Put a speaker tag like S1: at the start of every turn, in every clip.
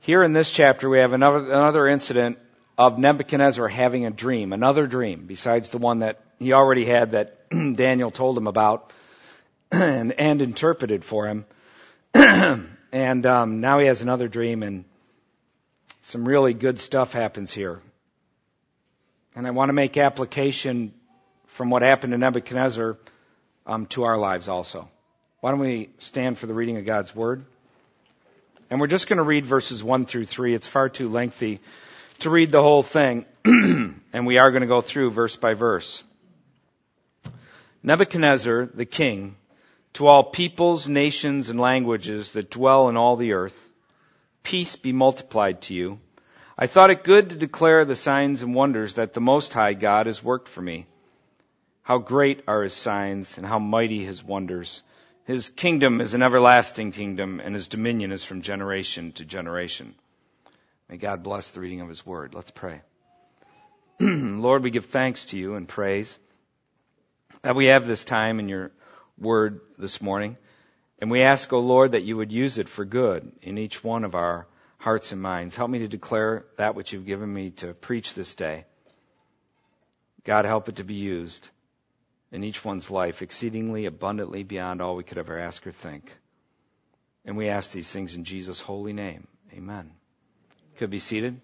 S1: Here in this chapter, we have another incident of Nebuchadnezzar having a dream, another dream, besides the one that he already had that Daniel told him about and interpreted for him. And now he has another dream, and some really good stuff happens here. And I want to make application from what happened to Nebuchadnezzar to our lives also. Why don't we stand for the reading of God's Word? And we're just going to read verses 1 through 3. It's far too lengthy to read the whole thing. And we are going to go through verse by verse. Nebuchadnezzar, the king, to all peoples, nations, and languages that dwell in all the earth, peace be multiplied to you. I thought it good to declare the signs and wonders that the Most High God has worked for me. How great are his signs and how mighty his wonders. His kingdom is an everlasting kingdom, and his dominion is from generation to generation. May God bless the reading of his word. Let's pray. Lord, we give thanks to you and praise that we have this time in your word this morning. And we ask, O Lord, that you would use it for good in each one of our hearts and minds. Help me to declare that which you've given me to preach this day. God, help it to be used in each one's life, exceedingly abundantly beyond all we could ever ask or think. And we ask these things in Jesus' holy name. Amen. You could be seated.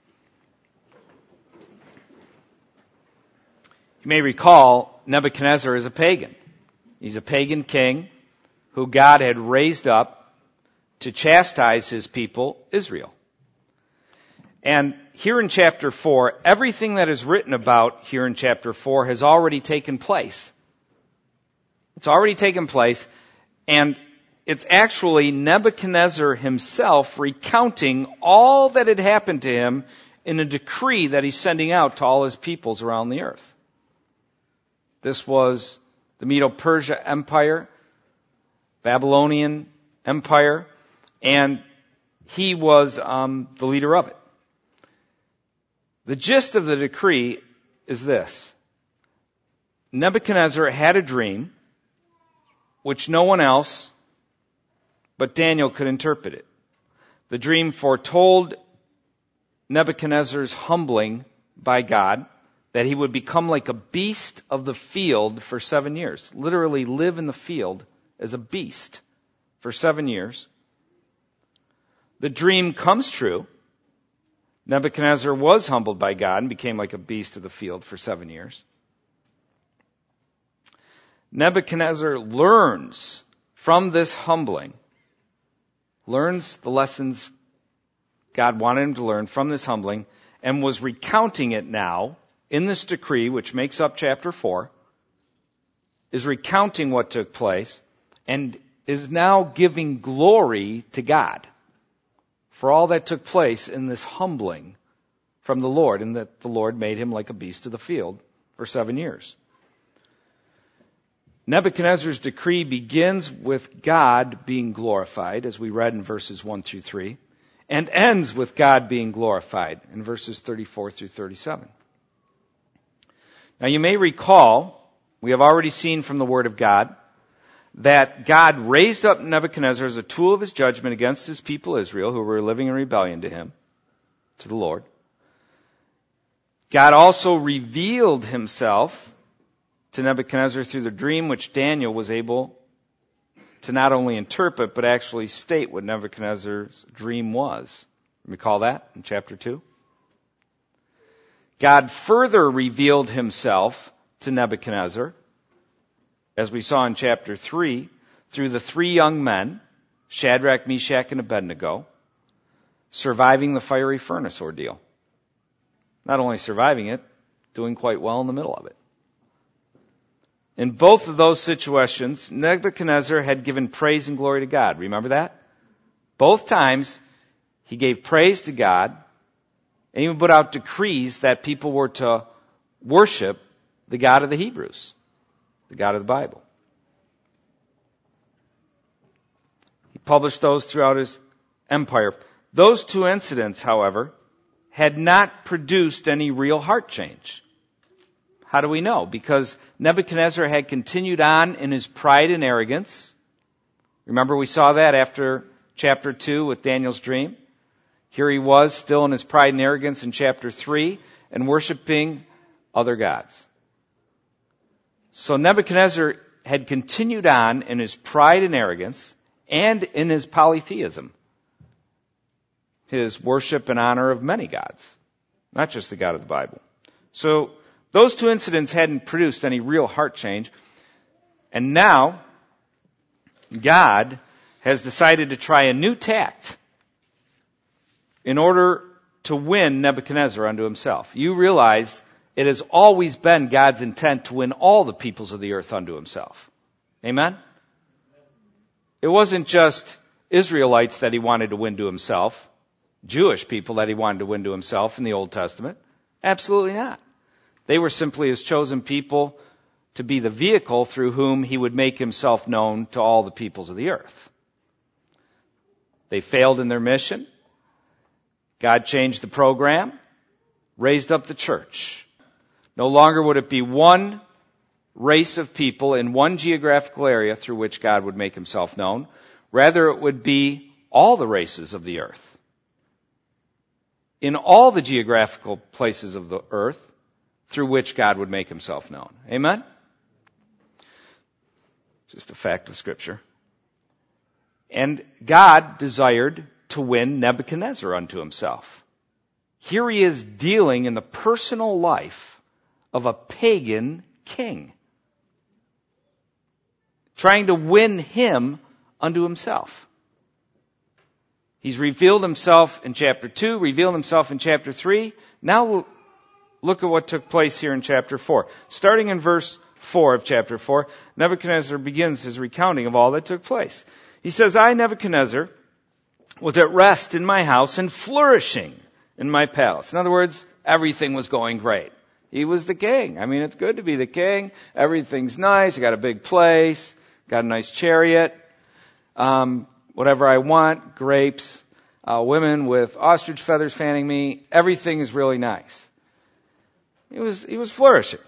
S1: You may recall Nebuchadnezzar is a pagan. He's a pagan king who God had raised up to chastise his people, Israel. And here in chapter 4, everything that is written about here in chapter 4 has already taken place. It's already taken place, and it's actually Nebuchadnezzar himself recounting all that had happened to him in a decree that he's sending out to all his peoples around the earth. This was the Medo-Persia Empire, Babylonian Empire, and he was the leader of it. The gist of the decree is this. Nebuchadnezzar had a dream which no one else but Daniel could interpret it. The dream foretold Nebuchadnezzar's humbling by God, that he would become like a beast of the field for 7 years. Literally live in the field as a beast for 7 years. The dream comes true. Nebuchadnezzar was humbled by God and became like a beast of the field for 7 years. Nebuchadnezzar learns from this humbling, learns the lessons God wanted him to learn from this humbling, and was recounting it now in this decree, which makes up chapter 4, is recounting what took place, and is now giving glory to God for all that took place in this humbling from the Lord, and that the Lord made him like a beast of the field for 7 years. Nebuchadnezzar's decree begins with God being glorified, as we read in verses 1 through 3, and ends with God being glorified in verses 34 through 37. Now you may recall, we have already seen from the Word of God, that God raised up Nebuchadnezzar as a tool of his judgment against his people Israel, who were living in rebellion to him, to the Lord. God also revealed himself to Nebuchadnezzar through the dream which Daniel was able to not only interpret, but actually state what Nebuchadnezzar's dream was. Recall that in chapter 2? God further revealed himself to Nebuchadnezzar, as we saw in chapter 3, through the 3 young men, Shadrach, Meshach, and Abednego, surviving the fiery furnace ordeal. Not only surviving it, doing quite well in the middle of it. In both of those situations, Nebuchadnezzar had given praise and glory to God. Remember that? Both times, he gave praise to God, and even put out decrees that people were to worship the God of the Hebrews, the God of the Bible. He published those throughout his empire. Those 2 incidents, however, had not produced any real heart change. How do we know? Because Nebuchadnezzar had continued on in his pride and arrogance. Remember, we saw that after chapter 2 with Daniel's dream. Here he was, still in his pride and arrogance in chapter 3, and worshiping other gods. So Nebuchadnezzar had continued on in his pride and arrogance and in his polytheism, his worship and honor of many gods, not just the God of the Bible. So those two incidents hadn't produced any real heart change. And now, God has decided to try a new tact in order to win Nebuchadnezzar unto himself. You realize it has always been God's intent to win all the peoples of the earth unto himself. Amen? It wasn't just Israelites that he wanted to win to himself, Jewish people that he wanted to win to himself in the Old Testament. Absolutely not. They were simply his chosen people to be the vehicle through whom he would make himself known to all the peoples of the earth. They failed in their mission. God changed the program, raised up the church. No longer would it be one race of people in one geographical area through which God would make himself known. Rather, it would be all the races of the earth. In all the geographical places of the earth through which God would make himself known. Amen? Just a fact of Scripture. And God desired to win Nebuchadnezzar unto himself. Here he is dealing in the personal life of a pagan king, trying to win him unto himself. He's revealed himself in chapter 2, revealed himself in chapter 3. Now look at what took place here in chapter 4. Starting in verse 4 of chapter 4, Nebuchadnezzar begins his recounting of all that took place. He says, I, Nebuchadnezzar, was at rest in my house and flourishing in my palace. In other words, everything was going great. He was the king. I mean, it's good to be the king. Everything's nice. I got a big place, got a nice chariot, whatever I want, grapes, women with ostrich feathers fanning me. Everything is really nice. He was flourishing.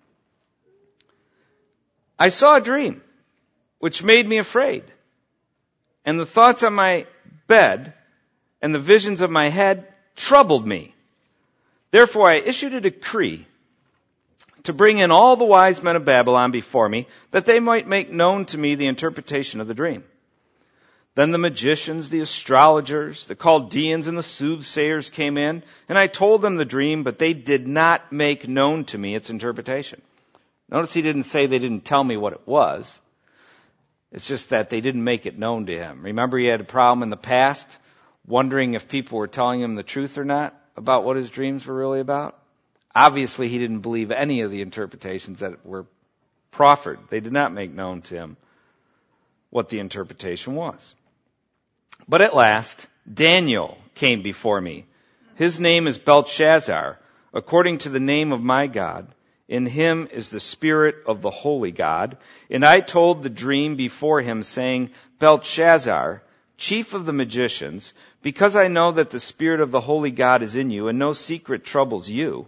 S1: I saw a dream, which made me afraid. And the thoughts on my bed and the visions of my head troubled me. Therefore I issued a decree to bring in all the wise men of Babylon before me, that they might make known to me the interpretation of the dream. Then the magicians, the astrologers, the Chaldeans, and the soothsayers came in, and I told them the dream, but they did not make known to me its interpretation. Notice he didn't say they didn't tell me what it was. It's just that they didn't make it known to him. Remember, he had a problem in the past, wondering if people were telling him the truth or not about what his dreams were really about? Obviously, he didn't believe any of the interpretations that were proffered. They did not make known to him what the interpretation was. But at last, Daniel came before me. His name is Belteshazzar, according to the name of my God. In him is the spirit of the holy God. And I told the dream before him, saying, Belteshazzar, chief of the magicians, because I know that the spirit of the holy God is in you, and no secret troubles you,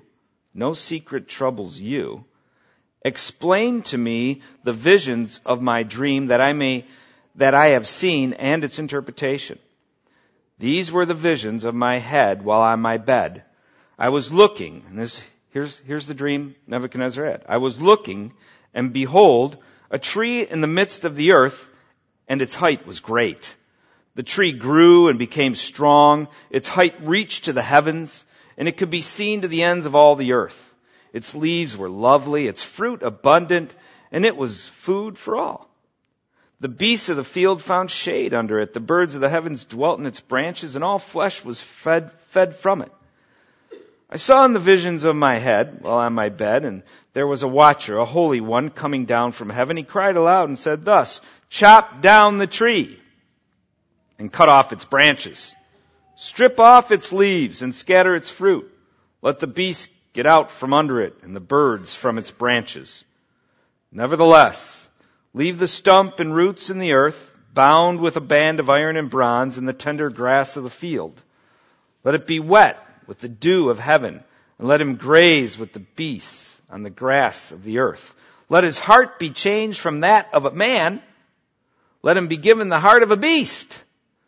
S1: explain to me the visions of my dream that I have seen and its interpretation. These were the visions of my head while on my bed. I was looking, and here's the dream Nebuchadnezzar had. I was looking, and behold, a tree in the midst of the earth, and its height was great. The tree grew and became strong. Its height reached to the heavens, and it could be seen to the ends of all the earth. Its leaves were lovely, its fruit abundant, and it was food for all. The beasts of the field found shade under it. The birds of the heavens dwelt in its branches, and all flesh was fed from it. I saw in the visions of my head while on my bed, and there was a watcher, a holy one, coming down from heaven. He cried aloud and said thus, chop down the tree and cut off its branches. Strip off its leaves and scatter its fruit. Let the beasts get out from under it and the birds from its branches. Nevertheless, leave the stump and roots in the earth, bound with a band of iron and bronze in the tender grass of the field. Let it be wet with the dew of heaven, and let him graze with the beasts on the grass of the earth. Let his heart be changed from that of a man. Let him be given the heart of a beast,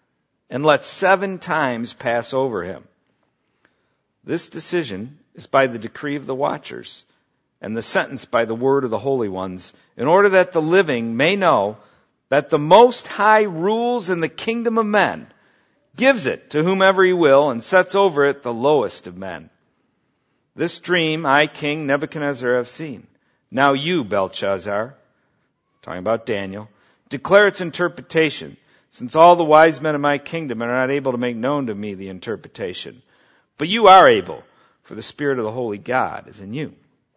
S1: and let 7 times pass over him. This decision is by the decree of the watchers, and the sentence by the word of the holy ones, in order that the living may know that the Most High rules in the kingdom of men, gives it to whomever he will, and sets over it the lowest of men. This dream I, King Nebuchadnezzar, have seen. Now you, Belshazzar, talking about Daniel, declare its interpretation, since all the wise men of my kingdom are not able to make known to me the interpretation. But you are able, for the Spirit of the Holy God is in you.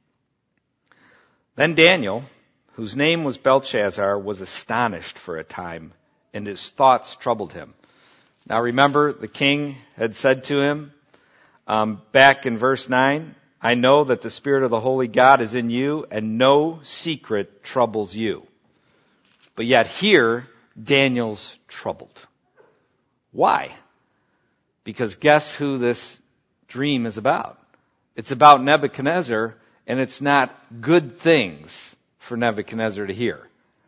S1: Then Daniel, whose name was Belshazzar, was astonished for a time, and his thoughts troubled him. Now remember, the king had said to him, back in verse 9, I know that the Spirit of the Holy God is in you, and no secret troubles you. But yet here, Daniel's troubled. Why? Because guess who this dream is about? It's about Nebuchadnezzar, and it's not good things for Nebuchadnezzar to hear.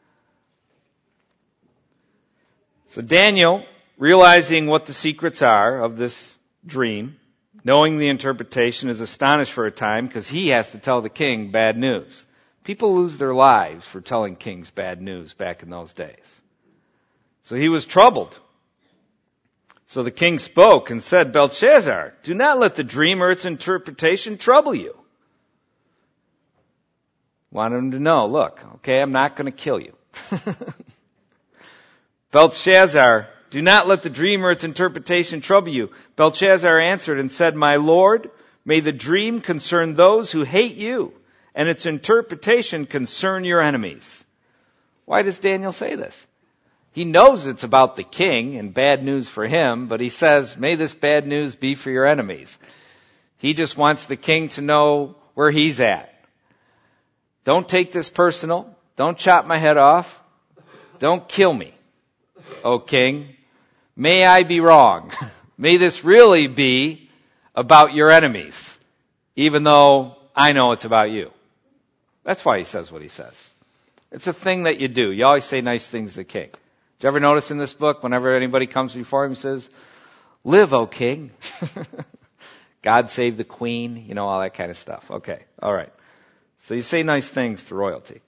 S1: So Daniel, realizing what the secrets are of this dream, knowing the interpretation, is astonished for a time because he has to tell the king bad news. People lose their lives for telling kings bad news back in those days. So he was troubled. So the king spoke and said, Belshazzar, do not let the dream or its interpretation trouble you. Want him to know, look, okay, I'm not going to kill you. Belshazzar, do not let the dream or its interpretation trouble you. Belshazzar answered and said, My lord, may the dream concern those who hate you, and its interpretation concern your enemies. Why does Daniel say this? He knows it's about the king and bad news for him, but he says, may this bad news be for your enemies. He just wants the king to know where he's at. Don't take this personal. Don't chop my head off. Don't kill me, O king. May I be wrong. May this really be about your enemies, even though I know it's about you. That's why he says what he says. It's a thing that you do. You always say nice things to the king. Did you ever notice in this book, whenever anybody comes before him, he says, live, O king. God save the queen, you know, all that kind of stuff. Okay, all right. So you say nice things to royalty.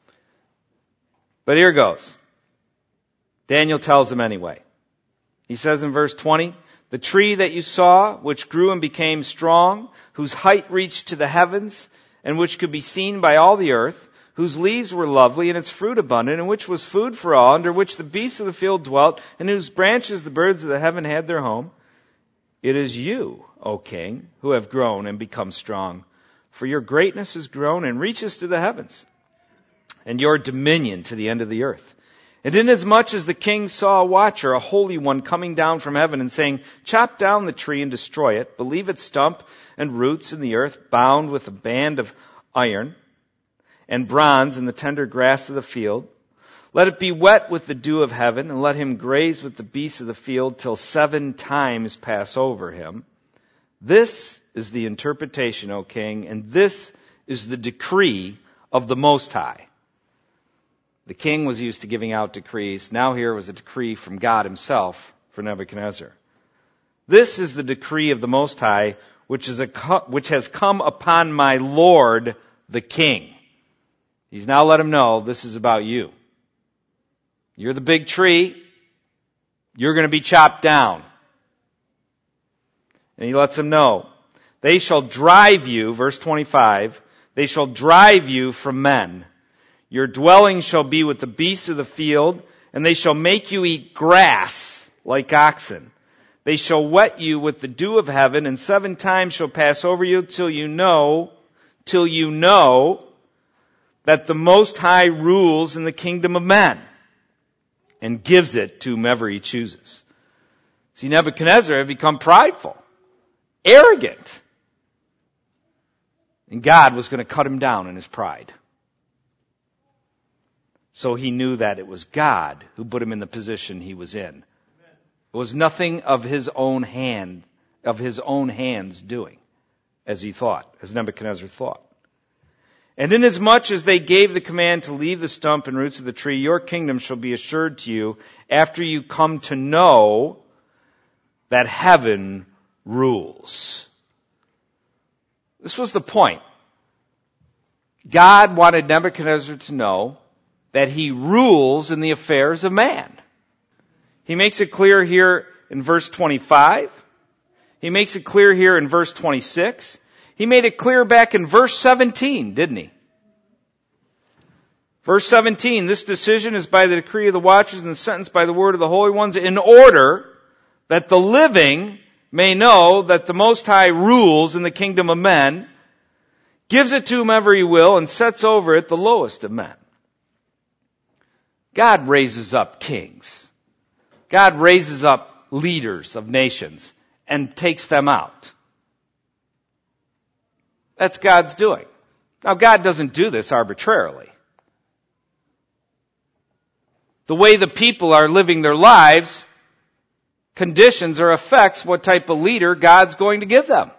S1: But here goes. Daniel tells him anyway. He says in verse 20, the tree that you saw, which grew and became strong, whose height reached to the heavens, and which could be seen by all the earth, whose leaves were lovely and its fruit abundant, and which was food for all, under which the beasts of the field dwelt, and whose branches the birds of the heaven had their home. It is you, O king, who have grown and become strong. For your greatness has grown and reaches to the heavens, and your dominion to the end of the earth. And inasmuch as the king saw a watcher, a holy one, coming down from heaven and saying, chop down the tree and destroy it, but leave its stump and roots in the earth, bound with a band of iron and bronze in the tender grass of the field. Let it be wet with the dew of heaven, and let him graze with the beasts of the field till 7 times pass over him. This is the interpretation, O king, and this is the decree of the Most High. The king was used to giving out decrees. Now here was a decree from God himself for Nebuchadnezzar. This is the decree of the Most High, which has come upon my Lord the king. He's now let him know this is about you. You're the big tree. You're going to be chopped down. And he lets him know. They shall drive you, verse 25, they shall drive you from men. Your dwelling shall be with the beasts of the field, and they shall make you eat grass like oxen. They shall wet you with the dew of heaven, and 7 times shall pass over you till you know that the Most High rules in the kingdom of men and gives it to whomever he chooses. See, Nebuchadnezzar had become prideful, arrogant, and God was going to cut him down in his pride. So he knew that it was God who put him in the position he was in. It was nothing of his own hands doing, as Nebuchadnezzar thought. And inasmuch as they gave the command to leave the stump and roots of the tree, your kingdom shall be assured to you after you come to know that heaven rules. This was the point. God wanted Nebuchadnezzar to know that he rules in the affairs of man. He makes it clear here in verse 25. He makes it clear here in verse 26. He made it clear back in verse 17, didn't he? Verse 17, this decision is by the decree of the watchers and the sentence by the word of the holy ones, in order that the living may know that the Most High rules in the kingdom of men, gives it to whomever he will, and sets over it the lowest of men. God raises up kings. God raises up leaders of nations and takes them out. That's God's doing. Now, God doesn't do this arbitrarily. The way the people are living their lives conditions or affects what type of leader God's going to give them.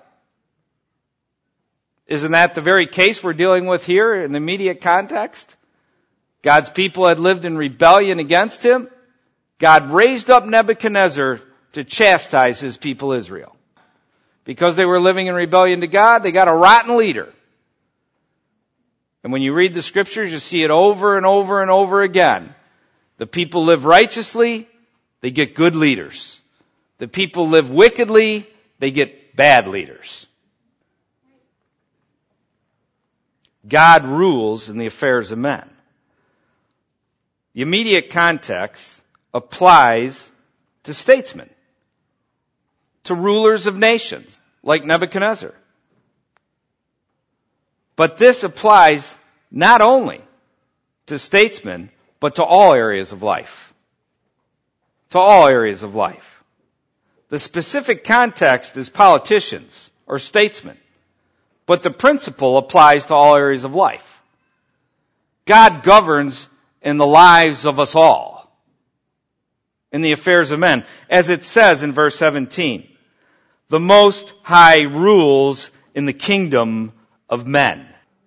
S1: Isn't that the very case we're dealing with here in the immediate context? God's people had lived in rebellion against him. God raised up Nebuchadnezzar to chastise his people Israel. Because they were living in rebellion to God, they got a rotten leader. And when you read the scriptures, you see it over and over and over again. The people live righteously, they get good leaders. The people live wickedly, they get bad leaders. God rules in the affairs of men. The immediate context applies to statesmen, to rulers of nations, like Nebuchadnezzar. But this applies not only to statesmen, but to all areas of life. To all areas of life. The specific context is politicians or statesmen, but the principle applies to all areas of life. God governs in the lives of us all, in the affairs of men. As it says in verse 17, the Most High rules in the kingdom of men.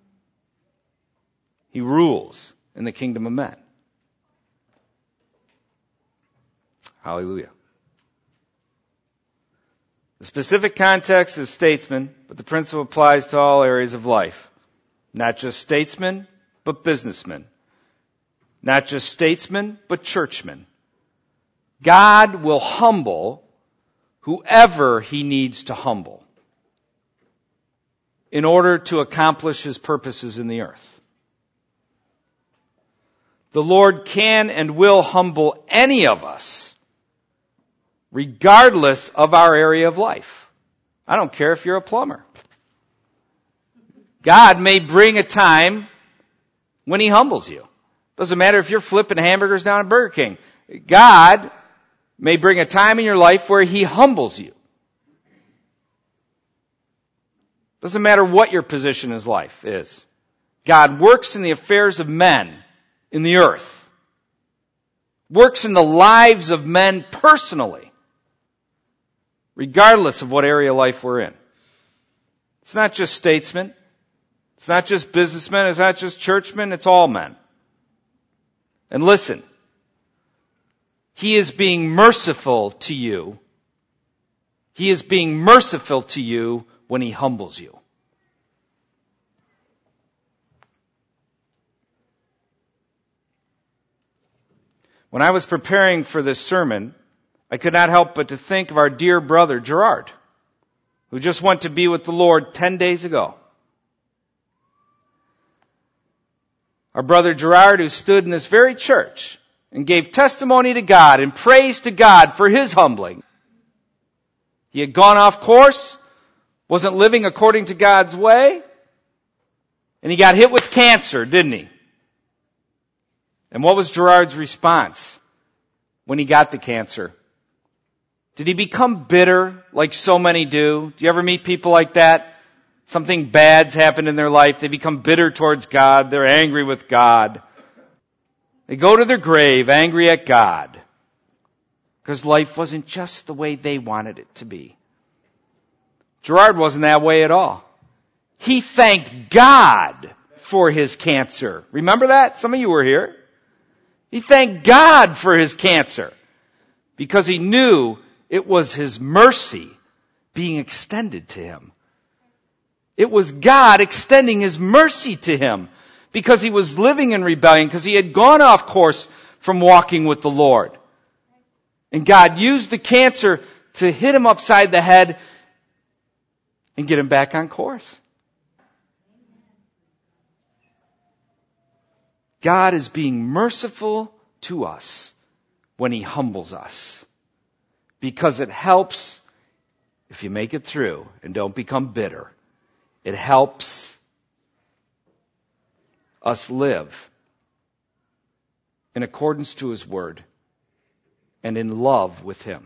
S1: He rules in the kingdom of men. Hallelujah. The specific context is statesmen, but the principle applies to all areas of life. Not just statesmen, but businessmen. Not just statesmen, but churchmen. God will humble whoever he needs to humble in order to accomplish his purposes in the earth. The Lord can and will humble any of us, regardless of our area of life. I don't care if you're a plumber. God may bring a time when he humbles you. Doesn't matter if you're flipping hamburgers down at Burger King. God may bring a time in your life where he humbles you. Doesn't matter what your position in life is. God works in the affairs of men in the earth. Works in the lives of men personally, regardless of what area of life we're in. It's not just statesmen. It's not just businessmen. It's not just churchmen. It's all men. And listen, he is being merciful to you. He is being merciful to you when he humbles you. When I was preparing for this sermon, I could not help but to think of our dear brother Gerard, who just went to be with the Lord 10 days ago. Our brother Gerard, who stood in this very church and gave testimony to God and praise to God for his humbling. He had gone off course, wasn't living according to God's way, and he got hit with cancer, didn't he? And what was Gerard's response when he got the cancer? Did he become bitter like so many do? Do you ever meet people like that? Something bad's happened in their life. They become bitter towards God. They're angry with God. They go to their grave angry at God because life wasn't just the way they wanted it to be. Gerard wasn't that way at all. He thanked God for his cancer. Remember that? Some of you were here. He thanked God for his cancer because he knew It was his mercy being extended to him. It was God extending his mercy to him because he was living in rebellion, because he had gone off course from walking with the Lord. And God used the cancer to hit him upside the head and get him back on course. God is being merciful to us when he humbles us, because it helps if you make it through and don't become bitter. It helps us live in accordance to his word and in love with him.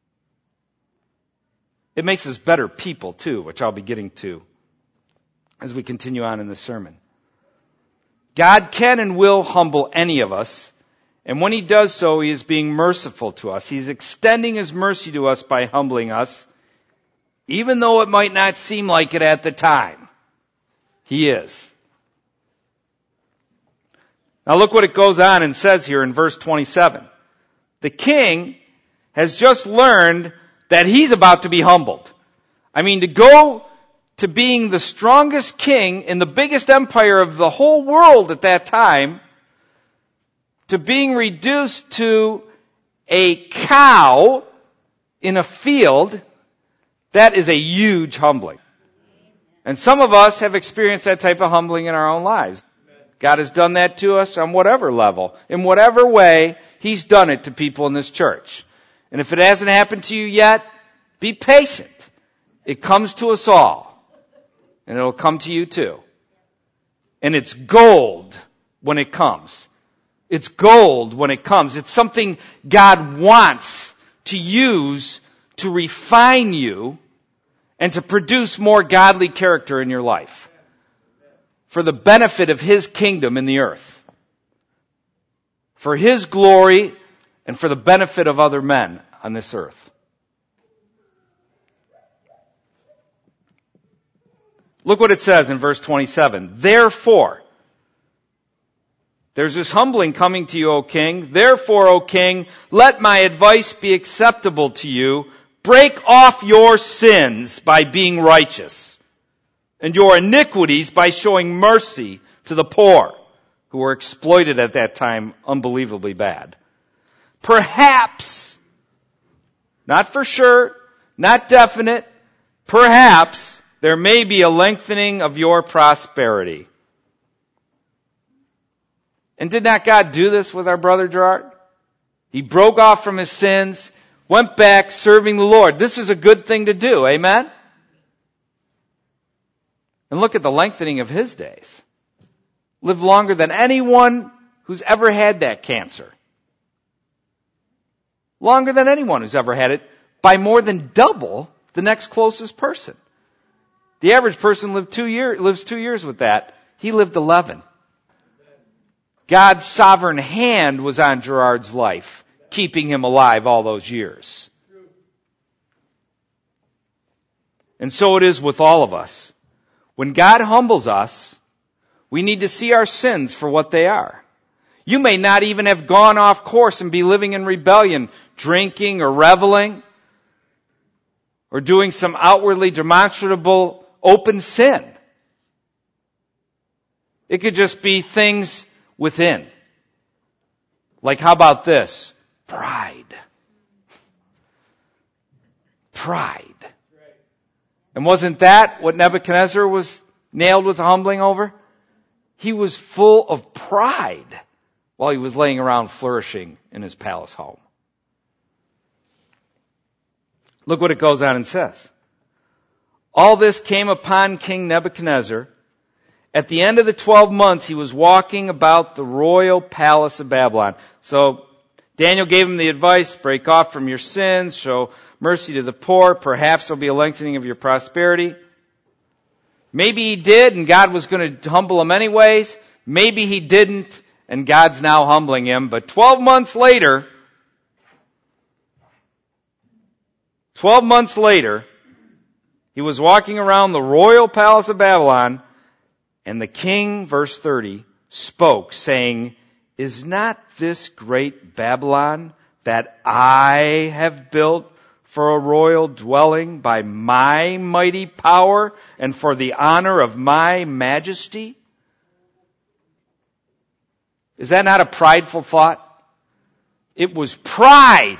S1: It makes us better people too, which I'll be getting to as we continue on in the sermon. God can and will humble any of us, and when he does so, he is being merciful to us. He's extending his mercy to us by humbling us, even though it might not seem like it at the time. He is. Now look what it goes on and says here in verse 27. The king has just learned that he's about to be humbled. I mean, to go to being the strongest king in the biggest empire of the whole world at that time, to being reduced to a cow in a field, that is a huge humbling. And some of us have experienced that type of humbling in our own lives. God has done that to us on whatever level, in whatever way, he's done it to people in this church. And if it hasn't happened to you yet, be patient. It comes to us all. And it'll come to you too. And it's gold when it comes. It's gold when it comes. It's something God wants to use to refine you and to produce more godly character in your life for the benefit of his kingdom in the earth, for his glory and for the benefit of other men on this earth. Look what it says in verse 27. Therefore, there's this humbling coming to you, O king. Therefore, O king, let my advice be acceptable to you. Break off your sins by being righteous, and your iniquities by showing mercy to the poor, who were exploited at that time unbelievably bad. Perhaps, not for sure, not definite, perhaps there may be a lengthening of your prosperity. And did not God do this with our brother Gerard? He broke off from his sins, went back serving the Lord. This is a good thing to do, amen? And look at the lengthening of his days. Lived longer than anyone who's ever had that cancer. Longer than anyone who's ever had it, by more than double the next closest person. The average person lives 2 years with that. He lived 11. God's sovereign hand was on Gerard's life, keeping him alive all those years. And so it is with all of us. When God humbles us, we need to see our sins for what they are. You may not even have gone off course and be living in rebellion, drinking or reveling, or doing some outwardly demonstrable open sin. It could just be things within. Like, how about this? Pride. Pride. And wasn't that what Nebuchadnezzar was nailed with humbling over? He was full of pride while he was laying around flourishing in his palace home. Look what it goes on and says. All this came upon King Nebuchadnezzar. At the end of the 12 months, he was walking about the royal palace of Babylon. So Daniel gave him the advice, break off from your sins, show mercy to the poor, perhaps there'll be a lengthening of your prosperity. Maybe he did, and God was going to humble him anyways. Maybe he didn't, and God's now humbling him. But 12 months later, he was walking around the royal palace of Babylon, and the king, verse 30, spoke, saying, "Is not this great Babylon that I have built for a royal dwelling by my mighty power and for the honor of my majesty? Is that not a prideful thought? It was pride.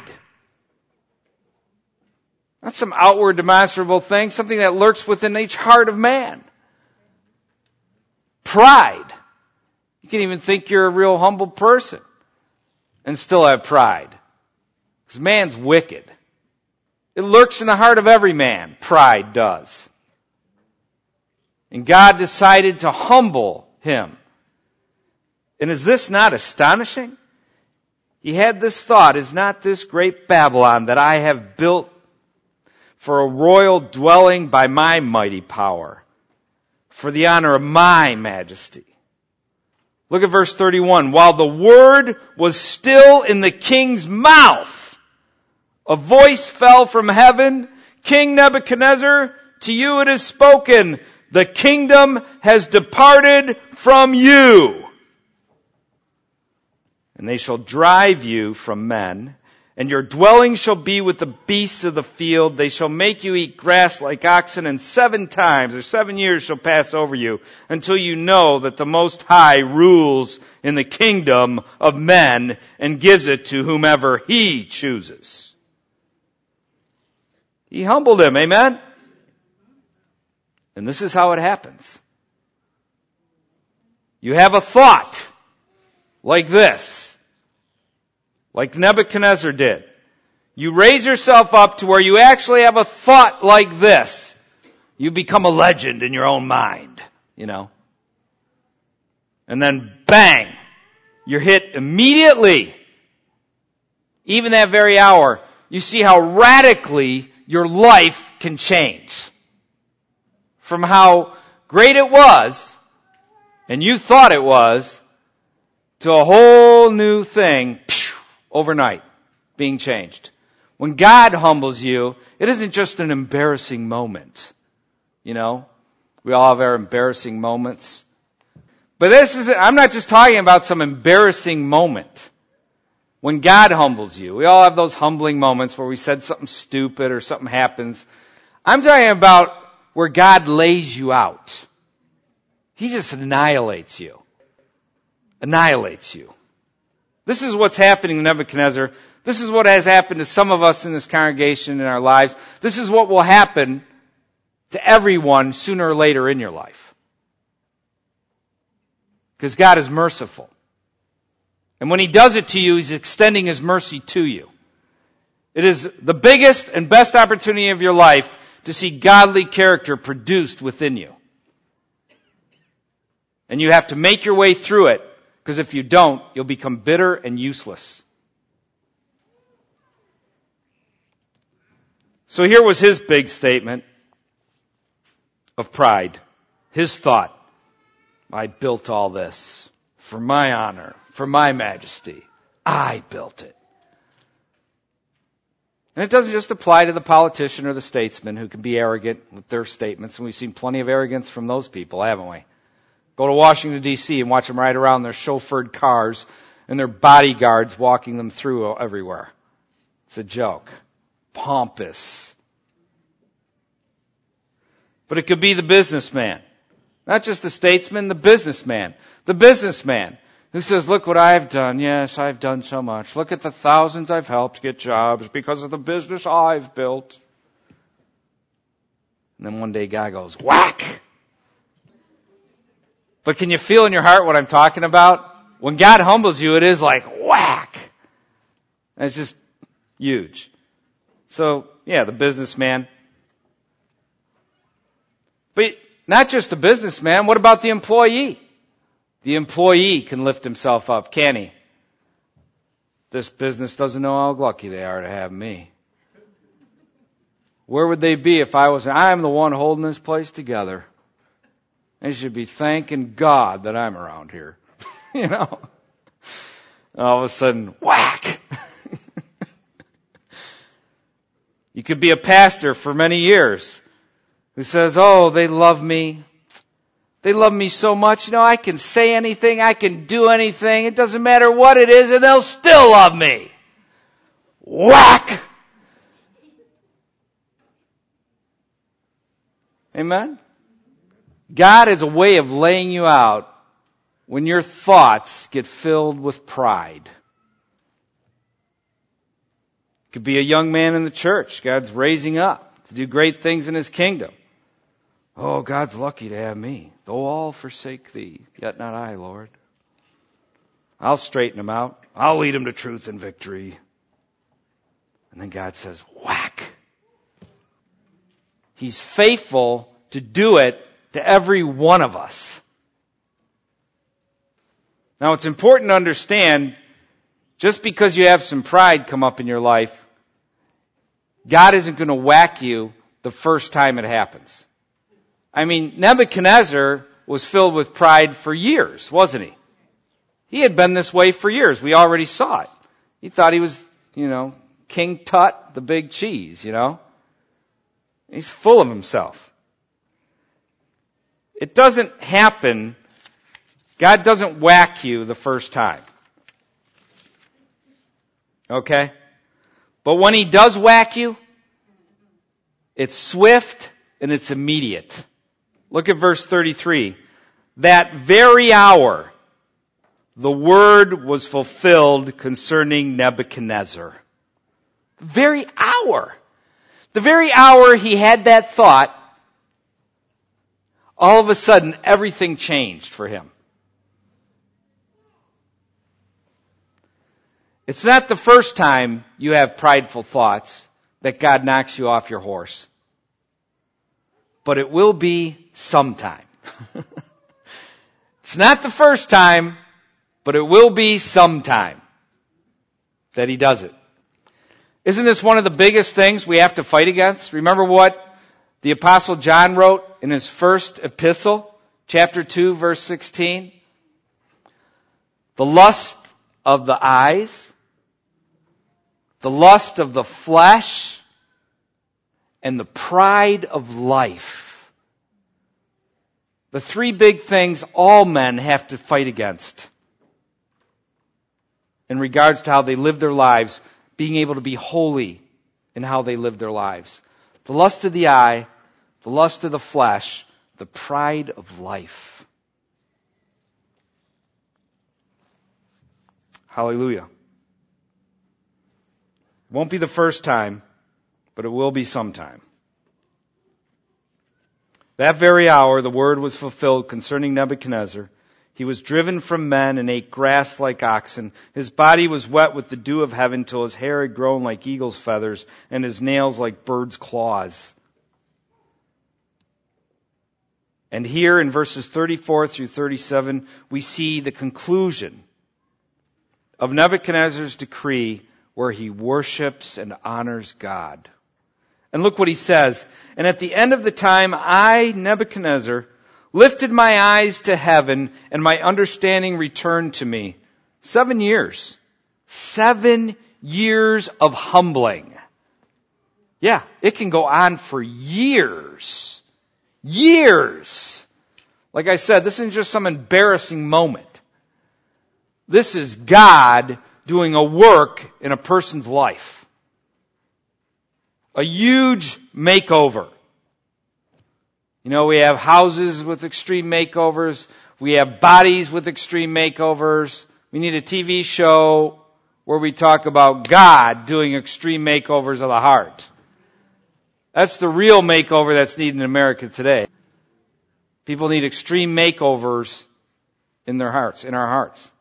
S1: Not some outward demonstrable thing, something that lurks within each heart of man. Pride. You can even think you're a real humble person and still have pride. Because man's wicked. It lurks in the heart of every man. Pride does. And God decided to humble him. And is this not astonishing? He had this thought, is not this great Babylon that I have built for a royal dwelling by my mighty power, for the honor of my majesty? Look at verse 31. While the word was still in the king's mouth, a voice fell from heaven, King Nebuchadnezzar, to you it is spoken, the kingdom has departed from you. And they shall drive you from men, and your dwelling shall be with the beasts of the field. They shall make you eat grass like oxen, and 7 times or 7 years shall pass over you until you know that the Most High rules in the kingdom of men and gives it to whomever He chooses. He humbled him, amen? And this is how it happens. You have a thought like this. Like Nebuchadnezzar did. You raise yourself up to where you actually have a thought like this. You become a legend in your own mind, you know. And then bang, you're hit immediately. Even that very hour, you see how radically your life can change. From how great it was, and you thought it was, to a whole new thing, overnight, being changed. When God humbles you, it isn't just an embarrassing moment. You know, we all have our embarrassing moments. But I'm not just talking about some embarrassing moment. When God humbles you, we all have those humbling moments where we said something stupid or something happens. I'm talking about where God lays you out. He just annihilates you. Annihilates you. This is what's happening to Nebuchadnezzar. This is what has happened to some of us in this congregation in our lives. This is what will happen to everyone sooner or later in your life. Because God is merciful. And when He does it to you, He's extending His mercy to you. It is the biggest and best opportunity of your life to see godly character produced within you. And you have to make your way through it. Because if you don't, you'll become bitter and useless. So here was his big statement of pride. His thought, I built all this for my honor, for my majesty. I built it. And it doesn't just apply to the politician or the statesman who can be arrogant with their statements. And we've seen plenty of arrogance from those people, haven't we? Go to Washington, D.C. and watch them ride around in their chauffeured cars and their bodyguards walking them through everywhere. It's a joke. Pompous. But it could be the businessman. Not just the statesman, the businessman. The businessman who says, look what I've done. Yes, I've done so much. Look at the thousands I've helped get jobs because of the business I've built. And then one day God goes, whack! But can you feel in your heart what I'm talking about? When God humbles you, it is like whack. And it's just huge. So, yeah, the businessman. But not just the businessman, what about the employee? The employee can lift himself up, can he? This business doesn't know how lucky they are to have me. Where would they be if I'm the one holding this place together? They should be thanking God that I'm around here. You know? And all of a sudden, whack! You could be a pastor for many years who says, oh, they love me. They love me so much. You know, I can say anything. I can do anything. It doesn't matter what it is, and they'll still love me. Whack! Amen? God has a way of laying you out when your thoughts get filled with pride. It could be a young man in the church God's raising up to do great things in His kingdom. Oh, God's lucky to have me. Though all forsake Thee, yet not I, Lord. I'll straighten him out. I'll lead him to truth and victory. And then God says, whack. He's faithful to do it to every one of us. Now, it's important to understand, just because you have some pride come up in your life, God isn't going to whack you the first time it happens. I mean, Nebuchadnezzar was filled with pride for years, wasn't he? He had been this way for years. We already saw it. He thought he was, King Tut, the big cheese, He's full of himself. It doesn't happen. God doesn't whack you the first time. Okay? But when He does whack you, it's swift and it's immediate. Look at verse 33. That very hour, the word was fulfilled concerning Nebuchadnezzar. The very hour he had that thought, all of a sudden everything changed for him. It's not the first time you have prideful thoughts that God knocks you off your horse. But it will be sometime. It's not the first time, but it will be sometime that He does it. Isn't this one of the biggest things we have to fight against? Remember what the Apostle John wrote in his first epistle, chapter 2, verse 16? The lust of the eyes, the lust of the flesh, and the pride of life. The three big things all men have to fight against in regards to how they live their lives, being able to be holy in how they live their lives. The lust of the eye, the lust of the flesh, the pride of life. Hallelujah. It won't be the first time, but it will be sometime. That very hour the word was fulfilled concerning Nebuchadnezzar. He was driven from men and ate grass like oxen. His body was wet with the dew of heaven till his hair had grown like eagle's feathers and his nails like birds' claws. And here in verses 34 through 37, we see the conclusion of Nebuchadnezzar's decree where he worships and honors God. And look what he says. And at the end of the time, I, Nebuchadnezzar, lifted my eyes to heaven, and my understanding returned to me. 7 years. 7 years of humbling. Yeah, it can go on for years. Years. Like I said, this isn't just some embarrassing moment. This is God doing a work in a person's life. A huge makeover. We have houses with extreme makeovers. We have bodies with extreme makeovers. We need a TV show where we talk about God doing extreme makeovers of the heart. That's the real makeover that's needed in America today. People need extreme makeovers in their hearts, in our hearts.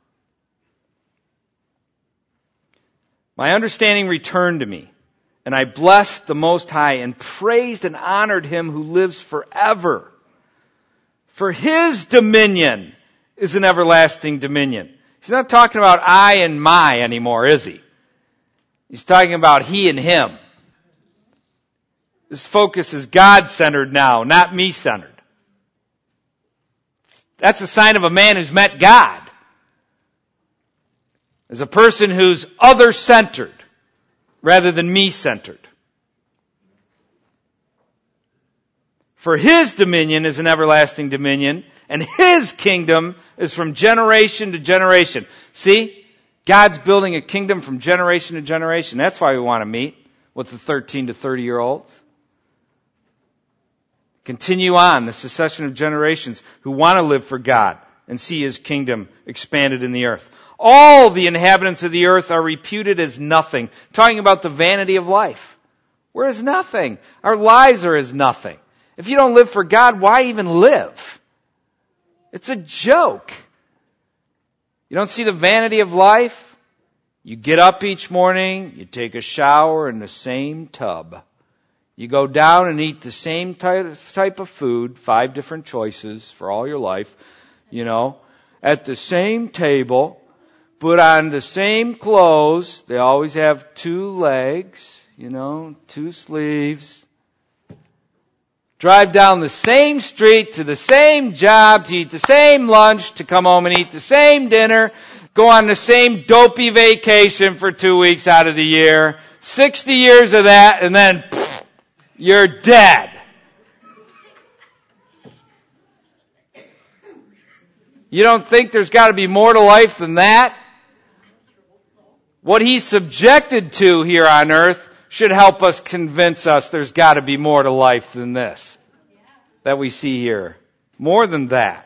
S1: My understanding returned to me. And I blessed the Most High and praised and honored Him who lives forever. For His dominion is an everlasting dominion. He's not talking about I and my anymore, is He? He's talking about He and Him. This focus is God-centered now, not me-centered. That's a sign of a man who's met God. As a person who's other-centered rather than me-centered. For His dominion is an everlasting dominion, and His kingdom is from generation to generation. See? God's building a kingdom from generation to generation. That's why we want to meet with the 13 to 30-year-olds. Continue on, the succession of generations who want to live for God and see His kingdom expanded in the earth. All the inhabitants of the earth are reputed as nothing. Talking about the vanity of life. We're as nothing. Our lives are as nothing. If you don't live for God, why even live? It's a joke. You don't see the vanity of life? You get up each morning, you take a shower in the same tub. You go down and eat the same type of food, 5 different choices for all your life, at the same table. Put on the same clothes. They always have 2 legs, 2 sleeves. Drive down the same street to the same job, to eat the same lunch, to come home and eat the same dinner. Go on the same dopey vacation for 2 weeks out of the year. 60 years of that, and then you're dead. You don't think there's got to be more to life than that? What He's subjected to here on earth should help us convince us there's got to be more to life than this that we see here. More than that.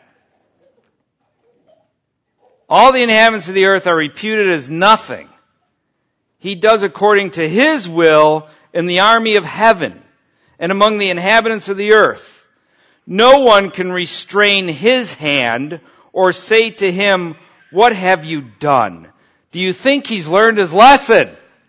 S1: All the inhabitants of the earth are reputed as nothing. He does according to His will in the army of heaven and among the inhabitants of the earth. No one can restrain His hand or say to Him, "What have you done?" Do you think He's learned his lesson?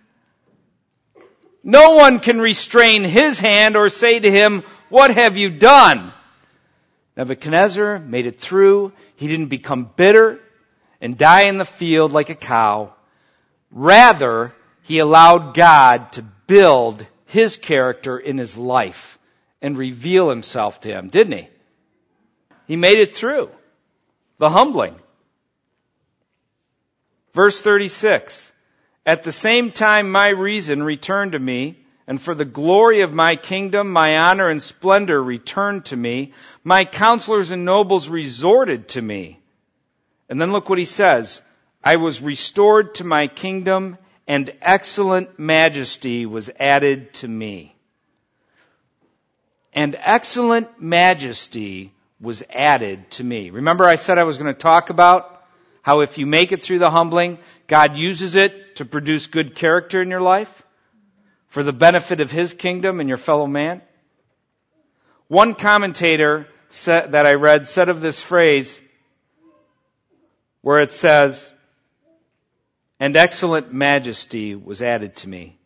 S1: No one can restrain His hand or say to Him, "What have you done?" Nebuchadnezzar made it through. He didn't become bitter and die in the field like a cow. Rather, he allowed God to build His character in his life and reveal Himself to him, didn't he? He made it through the humbling. Verse 36, "At the same time my reason returned to me, and for the glory of my kingdom my honor and splendor returned to me. My counselors and nobles resorted to me." And then look what he says, "I was restored to my kingdom, and excellent majesty was added to me." And excellent majesty was added to me. Remember I said I was going to talk about how if you make it through the humbling, God uses it to produce good character in your life for the benefit of His kingdom and your fellow man? One commentator that I read said of this phrase where it says, "And excellent majesty was added to me."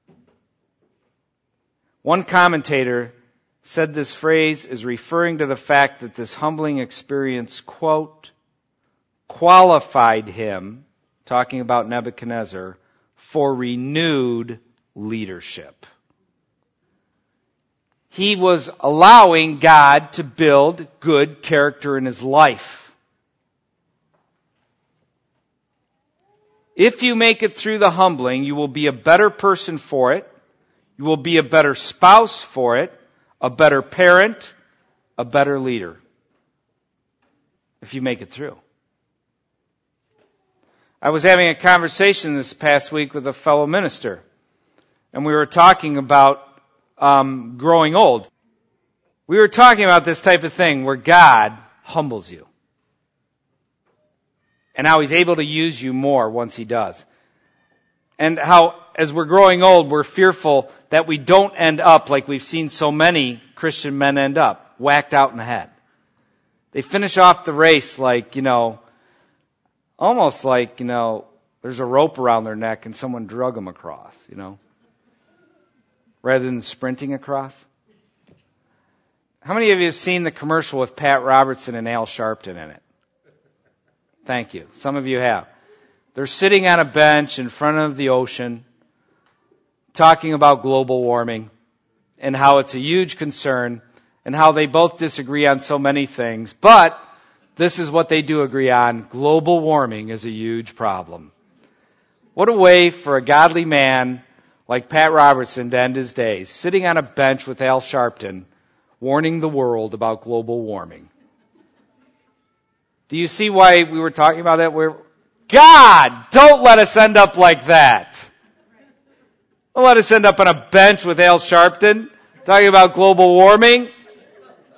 S1: One commentator said this phrase is referring to the fact that this humbling experience, quote, qualified him, talking about Nebuchadnezzar, for renewed leadership. He was allowing God to build good character in his life. If you make it through the humbling, you will be a better person for it. You will be a better spouse for it, a better parent, a better leader. If you make it through. I was having a conversation this past week with a fellow minister, and we were talking about growing old. We were talking about this type of thing where God humbles you, and how He's able to use you more once He does. And how, as we're growing old, we're fearful that we don't end up like we've seen so many Christian men end up, whacked out in the head. They finish off the race like, almost like, there's a rope around their neck and someone drug them across, rather than sprinting across. How many of you have seen the commercial with Pat Robertson and Al Sharpton in it? Thank you. Some of you have. They're sitting on a bench in front of the ocean talking about global warming and how it's a huge concern and how they both disagree on so many things. But this is what they do agree on. Global warming is a huge problem. What a way for a godly man like Pat Robertson to end his days, sitting on a bench with Al Sharpton, warning the world about global warming. Do you see why we were talking about that? God, don't let us end up like that. Don't let us end up on a bench with Al Sharpton talking about global warming.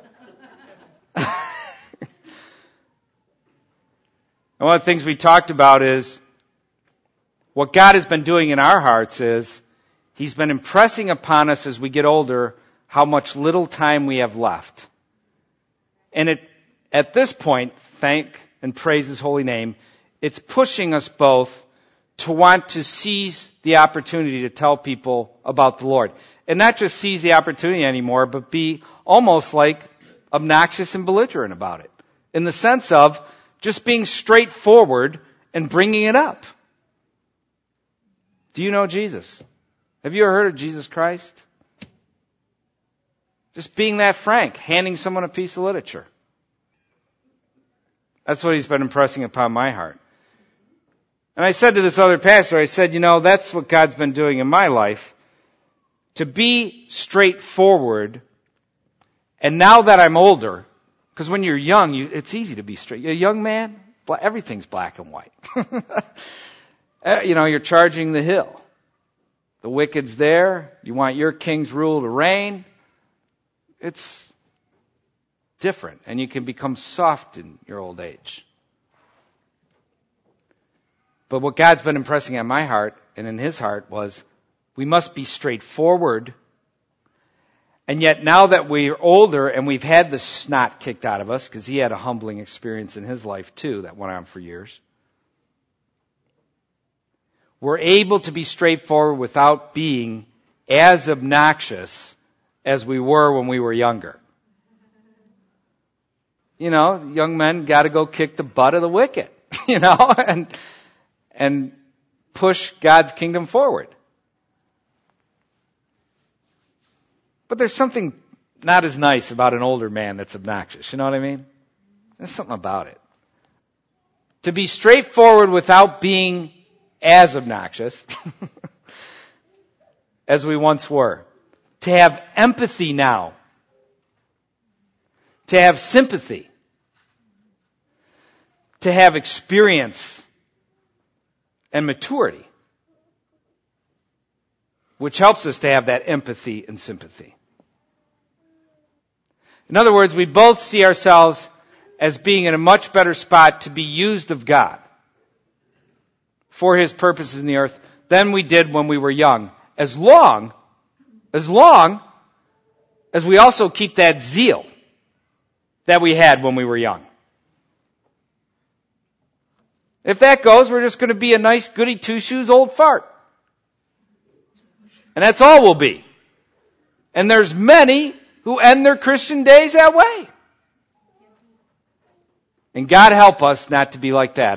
S1: And one of the things we talked about is what God has been doing in our hearts is He's been impressing upon us as we get older how much little time we have left. And at this point, thank and praise His holy name, it's pushing us both to want to seize the opportunity to tell people about the Lord. And not just seize the opportunity anymore, but be almost like obnoxious and belligerent about it. In the sense of just being straightforward and bringing it up. Do you know Jesus? Have you ever heard of Jesus Christ? Just being that frank, handing someone a piece of literature. That's what He's been impressing upon my heart. And I said to this other pastor, I said, that's what God's been doing in my life. To be straightforward. And now that I'm older, because when you're young, it's easy to be straight. You're a young man, everything's black and white. You're charging the hill. The wicked's there. You want your king's rule to reign. It's different. And you can become soft in your old age. But what God's been impressing on my heart and in His heart was we must be straightforward. And yet now that we're older and we've had the snot kicked out of us, because He had a humbling experience in His life too that went on for years, we're able to be straightforward without being as obnoxious as we were when we were younger. Young men got to go kick the butt of the wicked, and push God's kingdom forward. But there's something not as nice about an older man that's obnoxious. You know what I mean? There's something about it. To be straightforward without being as obnoxious as we once were. To have empathy now. To have sympathy. To have experience and maturity, which helps us to have that empathy and sympathy. In other words, we both see ourselves as being in a much better spot to be used of God for His purposes in the earth than we did when we were young, as long as we also keep that zeal that we had when we were young. If that goes, we're just going to be a nice goody two-shoes old fart. And that's all we'll be. And there's many who end their Christian days that way. And God help us not to be like that.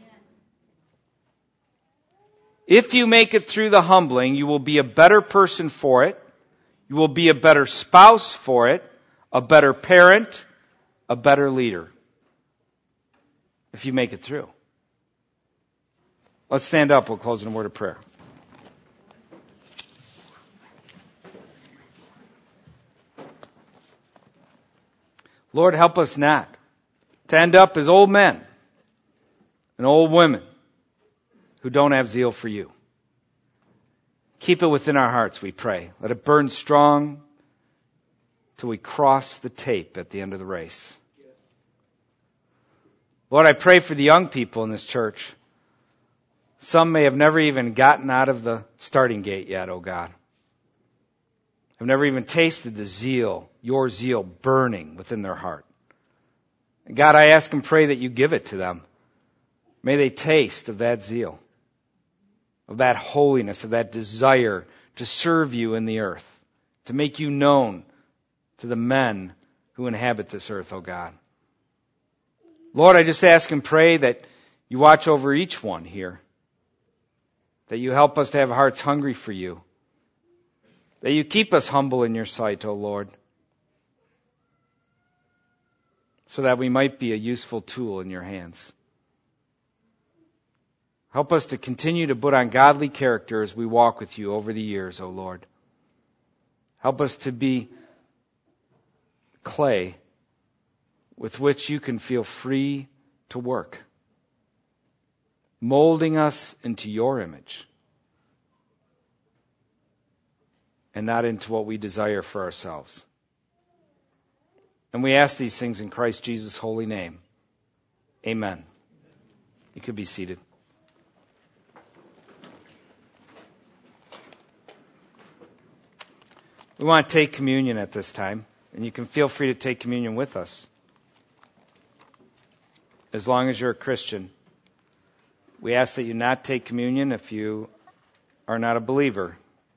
S1: If you make it through the humbling, you will be a better person for it. You will be a better spouse for it, a better parent, a better leader. If you make it through. Let's stand up. We'll close in a word of prayer. Lord, help us not to end up as old men and old women who don't have zeal for You. Keep it within our hearts, we pray. Let it burn strong till we cross the tape at the end of the race. Lord, I pray for the young people in this church. Some may have never even gotten out of the starting gate yet, oh God. Have never even tasted the zeal, Your zeal burning within their heart. And God, I ask and pray that You give it to them. May they taste of that zeal, of that holiness, of that desire to serve You in the earth, to make You known to the men who inhabit this earth, oh God. Lord, I just ask and pray that You watch over each one here. That You help us to have hearts hungry for You. That You keep us humble in Your sight, O Lord. So that we might be a useful tool in Your hands. Help us to continue to put on godly character as we walk with You over the years, O Lord. Help us to be clay with which You can feel free to work. Molding us into Your image and not into what we desire for ourselves. And we ask these things in Christ Jesus' holy name. Amen. You could be seated. We want to take communion at this time, and you can feel free to take communion with us. As long as you're a Christian. We ask that you not take communion if you are not a believer.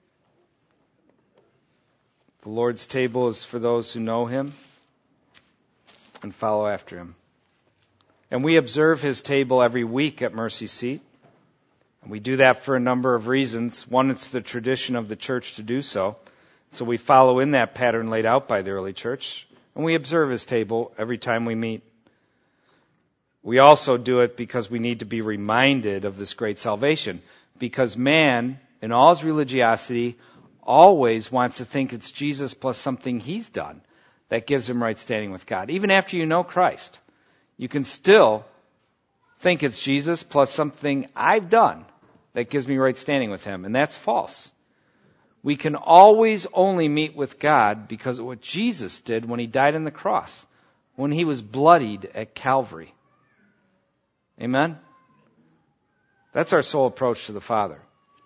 S1: The Lord's table is for those who know Him and follow after Him. And we observe His table every week at Mercy Seat. And we do that for a number of reasons. One, it's the tradition of the church to do so. So we follow in that pattern laid out by the early church. And we observe His table every time we meet. We also do it because we need to be reminded of this great salvation. Because man, in all his religiosity, always wants to think it's Jesus plus something he's done that gives him right standing with God. Even after you know Christ, you can still think it's Jesus plus something I've done that gives me right standing with Him. And that's false. We can always only meet with God because of what Jesus did when He died on the cross, when He was bloodied at Calvary. Amen? That's our sole approach to the Father.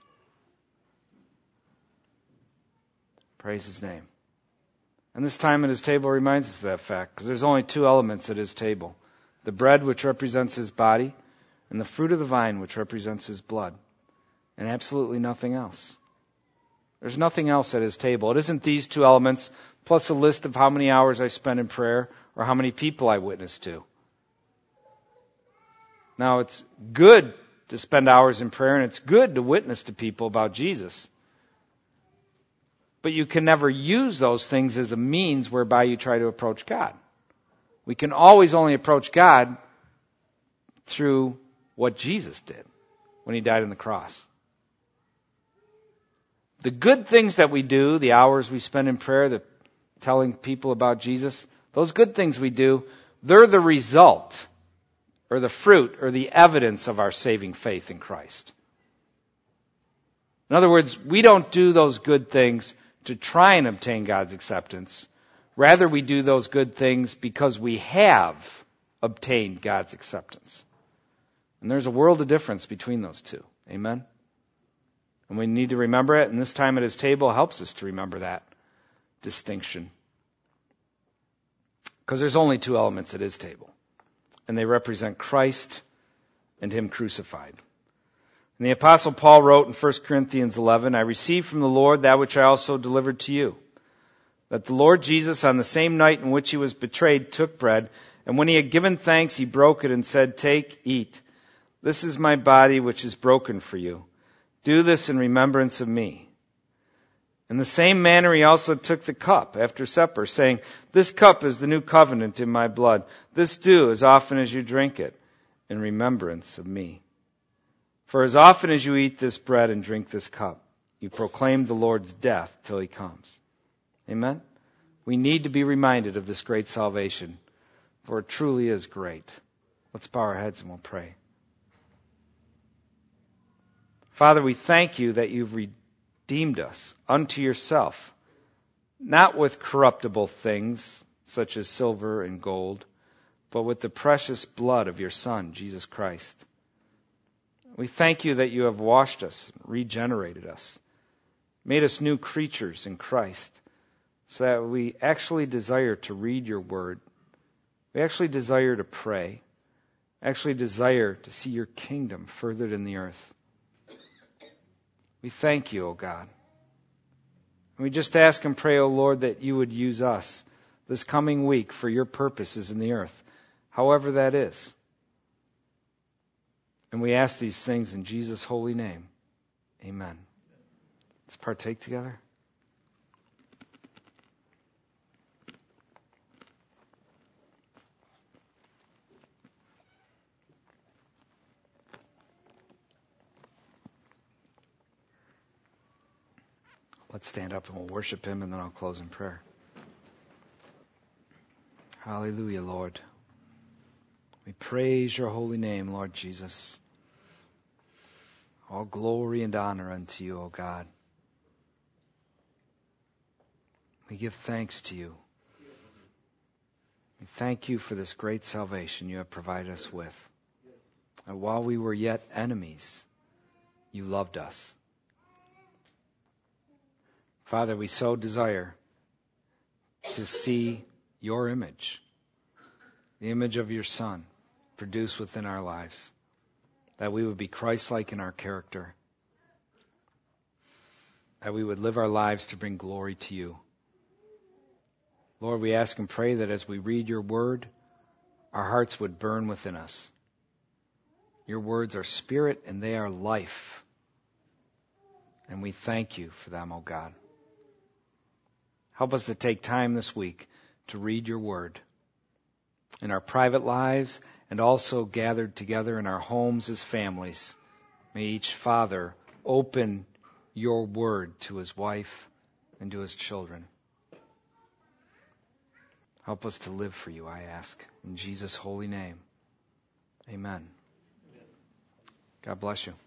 S1: Praise His name. And this time at His table reminds us of that fact, because there's only two elements at His table. The bread, which represents His body, and the fruit of the vine, which represents His blood. And absolutely nothing else. There's nothing else at His table. It isn't these two elements, plus a list of how many hours I spend in prayer, or how many people I witness to. Now, it's good to spend hours in prayer, and it's good to witness to people about Jesus. But you can never use those things as a means whereby you try to approach God. We can always only approach God through what Jesus did when He died on the cross. The good things that we do, the hours we spend in prayer, the telling people about Jesus, those good things we do, they're the result or the fruit or the evidence of our saving faith in Christ. In other words, we don't do those good things to try and obtain God's acceptance. Rather, we do those good things because we have obtained God's acceptance. And there's a world of difference between those two. Amen? And we need to remember it, and this time at His table helps us to remember that distinction. Because there's only two elements at His table. And they represent Christ and Him crucified. And the Apostle Paul wrote in 1 Corinthians 11, I received from the Lord that which I also delivered to you. That the Lord Jesus, on the same night in which He was betrayed, took bread, and when He had given thanks, He broke it and said, Take, eat. This is my body which is broken for you. Do this in remembrance of me. In the same manner He also took the cup after supper, saying, This cup is the new covenant in my blood. This do as often as you drink it, in remembrance of me. For as often as you eat this bread and drink this cup, you proclaim the Lord's death till He comes. Amen? We need to be reminded of this great salvation, for it truly is great. Let's bow our heads and we'll pray. Father, we thank You that You've redeemed us unto Yourself, not with corruptible things, such as silver and gold, but with the precious blood of Your Son, Jesus Christ. We thank You that You have washed us, regenerated us, made us new creatures in Christ, so that we actually desire to read Your Word. We actually desire to pray, actually desire to see Your kingdom furthered in the earth. We thank You, O God. And we just ask and pray, O Lord, that You would use us this coming week for Your purposes in the earth, however that is. And we ask these things in Jesus' holy name. Amen. Let's partake together. Let's stand up and we'll worship Him, and then I'll close in prayer. Hallelujah, Lord. We praise Your holy name, Lord Jesus. All glory and honor unto You, O God. We give thanks to You. We thank You for this great salvation You have provided us with. And while we were yet enemies, you loved us. Father, we so desire to see your image, the image of your Son, produced within our lives, that we would be Christ-like in our character, that we would live our lives to bring glory to you. Lord, we ask and pray that as we read your word, our hearts would burn within us. Your words are spirit and they are life. And we thank you for them, O God. Help us to take time this week to read your word in our private lives and also gathered together in our homes as families. May each father open your word to his wife and to his children. Help us to live for you, I ask. In Jesus' holy name, amen. God bless you.